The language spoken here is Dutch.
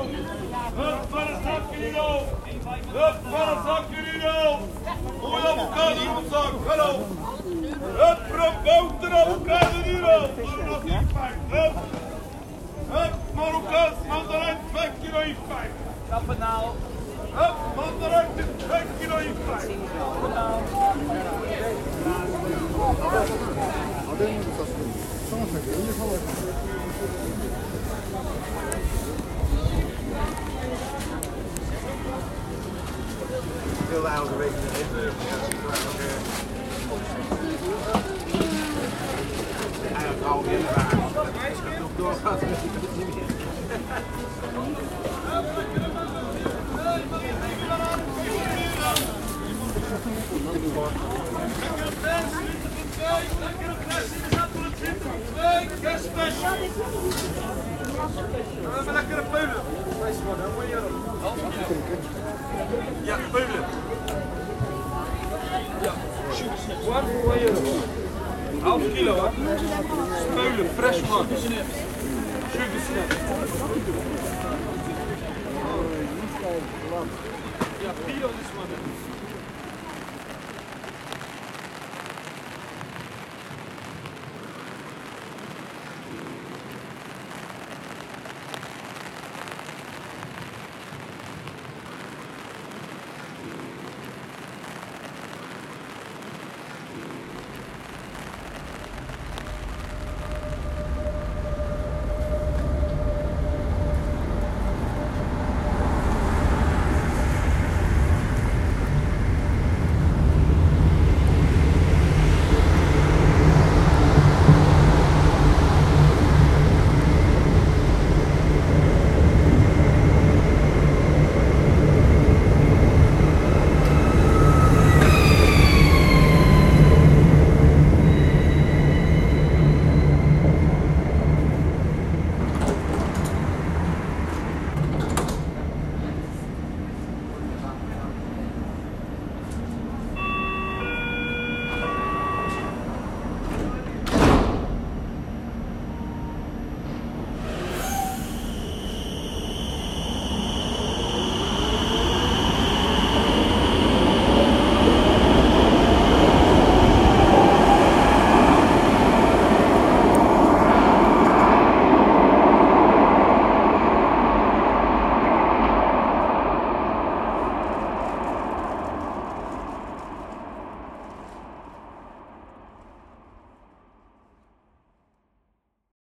Hup, van een zakkerino. Hup, van een zakkerino. Mooie avocado in mijn zak. Hallo. Hup, boter avocado euro. Hup. Hup, Marokkaans mandarijn 2 kilo in 5. Kappenaal. Hup, mandarijn 2 kilo in 5. Veel oude weken erin. Eigenlijk al in waar. Nog doorgaat. Lekkere peulen. Ja, peulen. Ja, one for €1. Half kilo, hè? Speulen, fresh man. Sugar snap. Ja, bio is man.